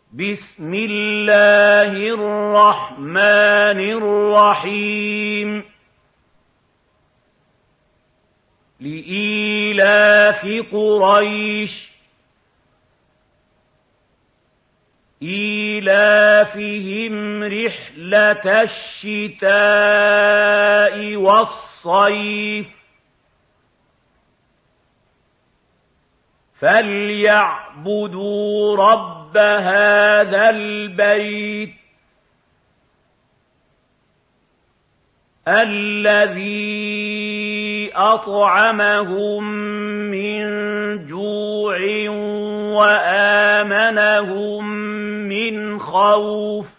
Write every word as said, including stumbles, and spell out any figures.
بسم الله الرحمن الرحيم لإيلاف قريش إيلافهم رحلة الشتاء والصيف فليعبدوا رب هذا البيت الذي أطعمهم من جوع وآمنهم من خوف